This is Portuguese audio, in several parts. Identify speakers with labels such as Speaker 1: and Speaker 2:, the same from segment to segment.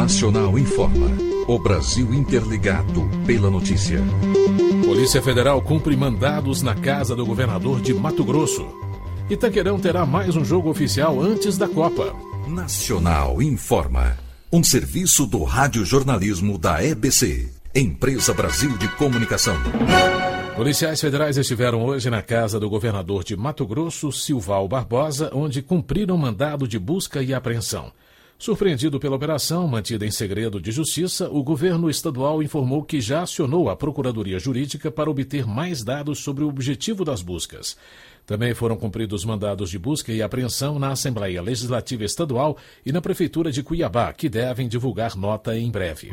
Speaker 1: Nacional informa. O Brasil interligado pela notícia.
Speaker 2: Polícia Federal cumpre mandados na casa do governador de Mato Grosso. Itaquerão terá mais um jogo oficial antes da Copa.
Speaker 1: Nacional informa. Um serviço do radiojornalismo da EBC, Empresa Brasil de Comunicação.
Speaker 2: Policiais federais estiveram hoje na casa do governador de Mato Grosso, Silval Barbosa, onde cumpriram mandado de busca e apreensão. Surpreendido pela operação, mantida em segredo de justiça, o governo estadual informou que já acionou a Procuradoria Jurídica para obter mais dados sobre o objetivo das buscas. Também foram cumpridos mandados de busca e apreensão na Assembleia Legislativa Estadual e na Prefeitura de Cuiabá, que devem divulgar nota em breve.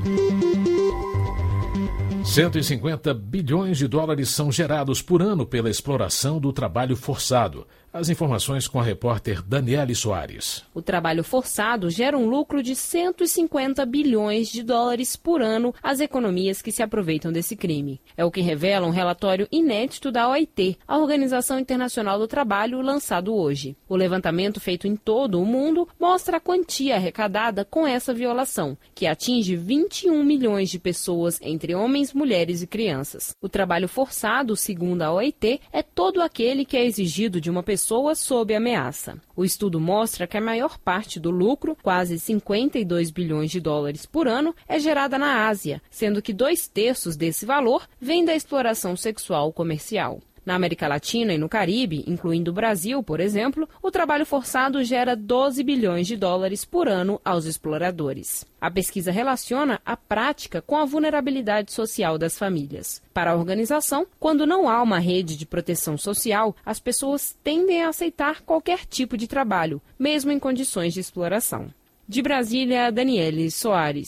Speaker 2: 150 bilhões de dólares são gerados por ano pela exploração do trabalho forçado. As informações com a repórter Daniele Soares.
Speaker 3: O trabalho forçado gera um lucro de 150 bilhões de dólares por ano às economias que se aproveitam desse crime. É o que revela um relatório inédito da OIT, a Organização Internacional do Trabalho, lançado hoje. O levantamento feito em todo o mundo mostra a quantia arrecadada com essa violação, que atinge 21 milhões de pessoas, entre homens, mulheres e crianças. O trabalho forçado, segundo a OIT, é todo aquele que é exigido de uma pessoa sob ameaça. O estudo mostra que a maior parte do lucro, quase 52 bilhões de dólares por ano, é gerada na Ásia, sendo que 2/3 desse valor vem da exploração sexual comercial. Na América Latina e no Caribe, incluindo o Brasil, por exemplo, o trabalho forçado gera 12 bilhões de dólares por ano aos exploradores. A pesquisa relaciona a prática com a vulnerabilidade social das famílias. Para a organização, quando não há uma rede de proteção social, as pessoas tendem a aceitar qualquer tipo de trabalho, mesmo em condições de exploração. De Brasília, Daniele Soares.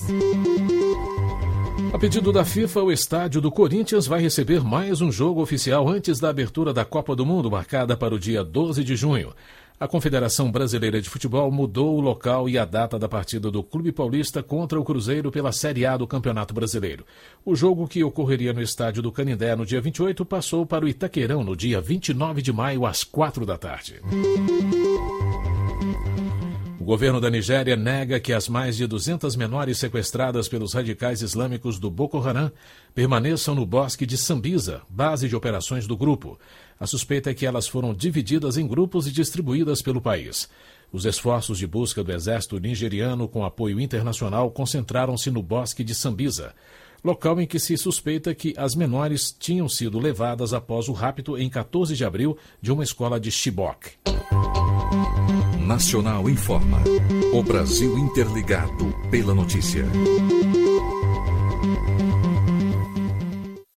Speaker 2: A pedido da FIFA, o estádio do Corinthians vai receber mais um jogo oficial antes da abertura da Copa do Mundo, marcada para o dia 12 de junho. A Confederação Brasileira de Futebol mudou o local e a data da partida do Clube Paulista contra o Cruzeiro pela Série A do Campeonato Brasileiro. O jogo, que ocorreria no estádio do Canindé no dia 28, passou para o Itaquerão no dia 29 de maio, às 4h. O governo da Nigéria nega que as mais de 200 menores sequestradas pelos radicais islâmicos do Boko Haram permaneçam no bosque de Sambisa, base de operações do grupo. A suspeita é que elas foram divididas em grupos e distribuídas pelo país. Os esforços de busca do exército nigeriano com apoio internacional concentraram-se no bosque de Sambisa, local em que se suspeita que as menores tinham sido levadas após o rapto em 14 de abril de uma escola de Chibok.
Speaker 1: Nacional informa. O Brasil interligado pela notícia.